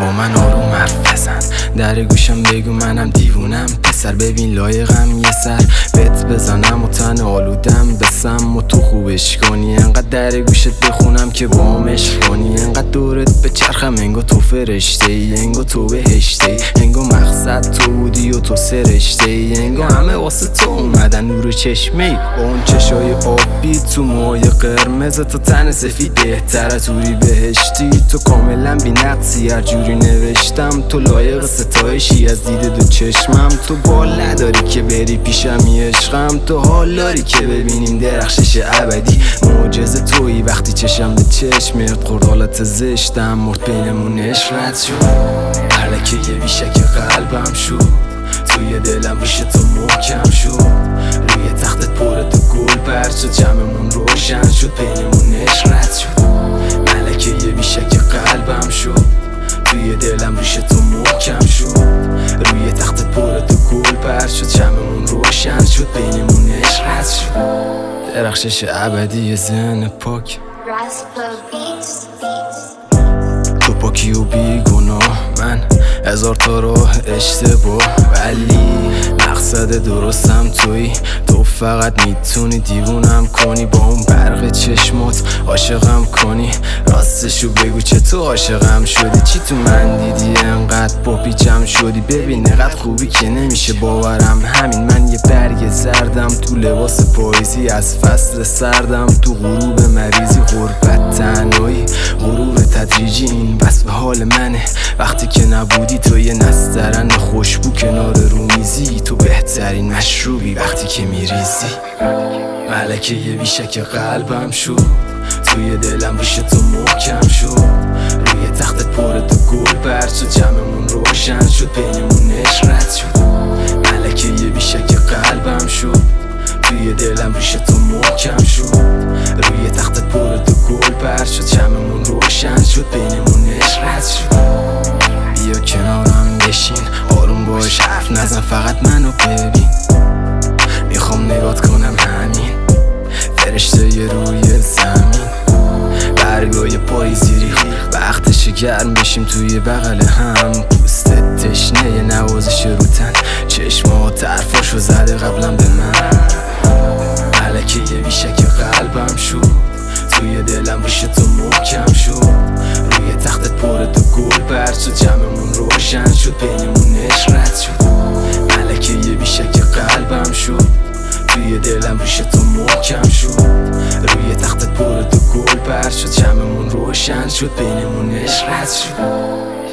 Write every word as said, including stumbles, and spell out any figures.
با من آروم حرف بزن، در گوشم بگو منم دیوونم پسر، ببین لایقم یه سر بهت بزنم و تن آلودم بسم و تو خوبش کنی، انقدر در گوشت بخونم که با هم عشق کنی، انقدر دورت به چرخم انگو تو فرشته ای، انگو تو بهشته ای، انگو مقصد تو بودی و تو سرشته ای، انگو همه واسه تو اومدن نور چشمه ای، با اون چشای آبی تو موهای قرمز، تو تن سفید بهتره توری بهشتی، تو کاملا بی نقصی هر جوری نوشتم، تو لایق ستایشی از دید دو چشمم، تو بال نداری که بری پیشم یه عشقم، تو حال داری که ببینیم درخشش ابدی، معجزه تویی وقتی چشم به چشمت خورد، حالت زشتم مرد بینمون عشق رد شد، ملکه یه بیشک قلبم شد، توی دلم ریشه تو محکم شد، روی تختت پر تو گل پرد شد، جمعمون روشن شد، بینمون عشق رد شد، ملکه یه بیشک قلبم شد، توی دلم ریشه تو محکم شد، روی تختت پر تو گل پرد شد، جمعمون روشن شد، بینمون عشق رد شد، درخشش ابدی ذهن پاک، تو پاکی و بیگناه، من هزار تا راه اشتباه، ولی مقصد درستم تویی، تو فقط میتونی دیوونم کنی، با اون برق چشمات عاشقم کنی، راستشو بگو چطور عاشقم شدی، چی تو من دیدی انقدر با پیچم شدی، ببین انقدر خوبی که نمیشه باورم، همین من یه برگ زردم تو لباس پاییزی، از فصل سردم تو غروب مریضی، غربت تنهایی غرور تدریجی، این وصف حال منه وقتی که نبودی، تو یه نسترن خوشبو کنار رومیزی، تو بهترین مشروبی وقتی که میریزی، ملکه یه بیشک قلبم شد، توی دلم ریشه تو محکم شد، روی تختت پر تو گل پرد شد، جمعمون روشن شد، بینمون عشق رد شد، ملکه یه بیشک قلبم شد، توی دلم ریشه تو محکم شد، روی تختت پر تو گل پرد شد، جمعمون روشن شد، بینمون عشق رد شد، بیا کنارم بشین آروم باش حرف نزن، فقط منو ببین، میخوام نگات کنم همین فرشته ی روی زمین، برگای پاییزی ریخ وقتش گرم بشیم توی بغل هم، پوستت تشنه ی نوازش رو تن، چشمات حرفاشو زده قبلا به من، ملکه یه بیشک قلبم شد، توی دلم ریشه تو محکم شد، روی تختت پر تو گل پرد شد، جمعمون روشن شد، بینمون عشق رد شد، ملکه یه بیشک قلبم شد، توی دلم ریشه تو محکم شد، روی تختت پر تو گل پرد شد، جمعمون روشن شد، بینمون عشق رد شد.